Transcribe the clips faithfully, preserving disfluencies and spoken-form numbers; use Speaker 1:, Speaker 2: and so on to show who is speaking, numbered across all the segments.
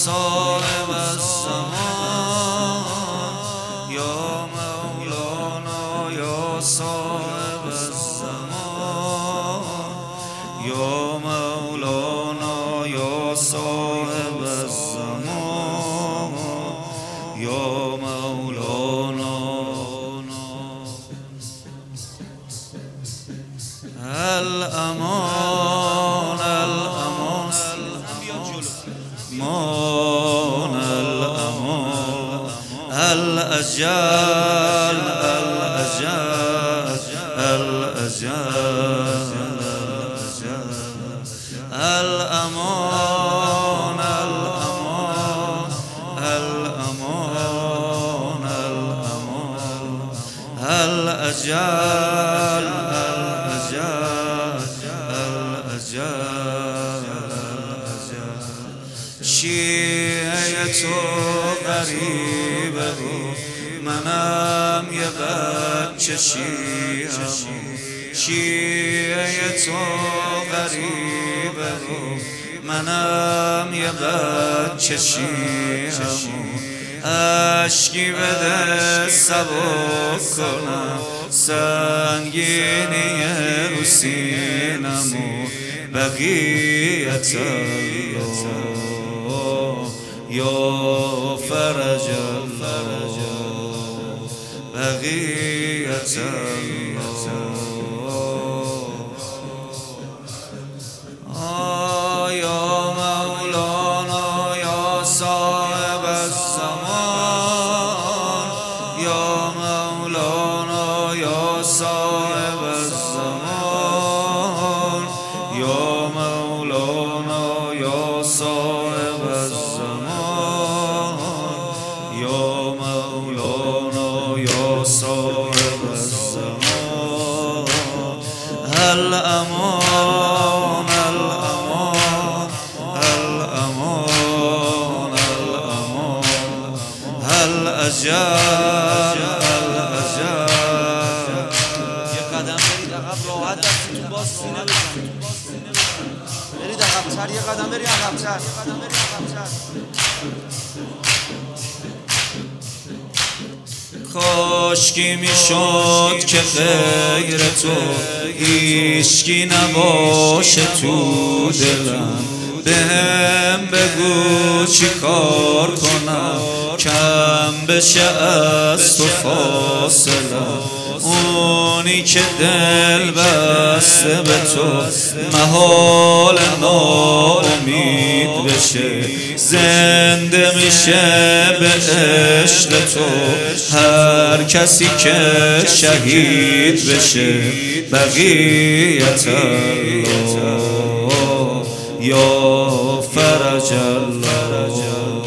Speaker 1: صاحب الزمان یا مولانا یا صاحب الزمان یا مولانا یا صاحب الزمان یا مولانا الامان الامان مان الامان الاجل الاجل الاجل الامان الامان الامان الامان الاجل شیعه تو غریبه و منم یه بچه شیعه‌مو شیعه تو غریبه و منم یه بچه شیعه‌مو اشکی بده سبک کنم سنگینی رو سینمو بقیت الله یا فرج الله بقیت الله یا مولانا یا صاحب الزمان یا مولانا یا صاحب الزمان یا مولانا یا صاحب الزمان یا مولانا یا صاحب الزمان الامان الامان الامان الامان الاجل الاجل
Speaker 2: یه قدم برید عقب راحت دستتون باز سینه بزنید برید عقب‌تر یه قدم برید عقب‌تر یه قدم برید عقب‌تر
Speaker 1: کاشکی میشد که غیر تو هیچکی نباشه تو دلم بهم بگو چی کار کنم کم بشه از تو فاصله اونی که دل بسته به تو محال ناامید بشه زنده میشه به عشق تو هر کسی که شهید بشه بقیت الله یا فرج الله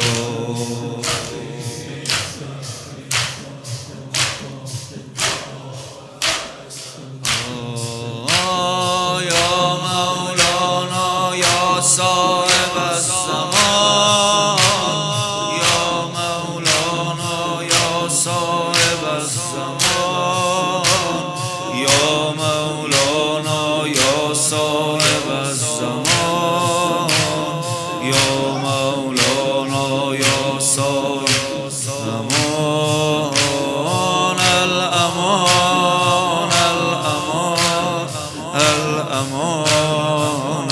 Speaker 1: صاحب الزمان یا مولانا یا صاحب الزمان یا مولانا یا صاحب الزمان یا مولانا یا صاحب الزمان الامان الامان الامان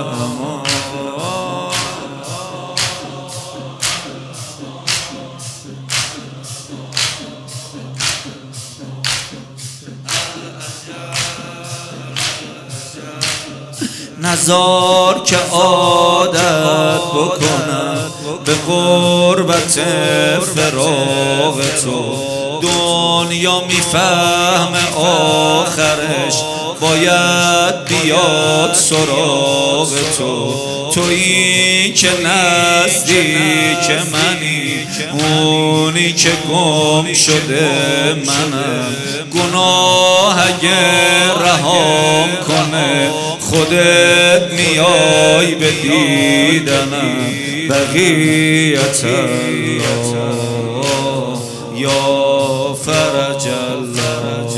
Speaker 1: نزار که عادت بکنم به غربت فراق تو دنیا میفهمه آخرش باید بیاد سراغ تو تویی که نزدیک منی اونی که گم شده منم گناه اگه رهام کنه خودت میای به دیدنم بقیت الله یا فرج الله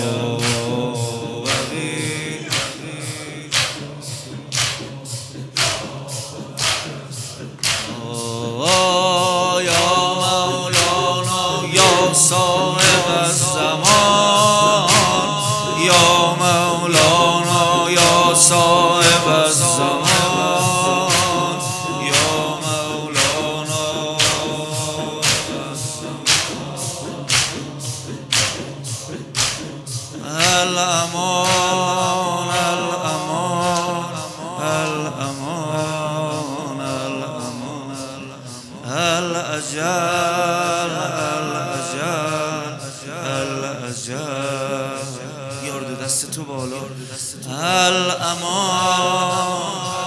Speaker 1: الامان الامان الامان الامان الاجل الاجل الاجل یارو دست تو بالا الامان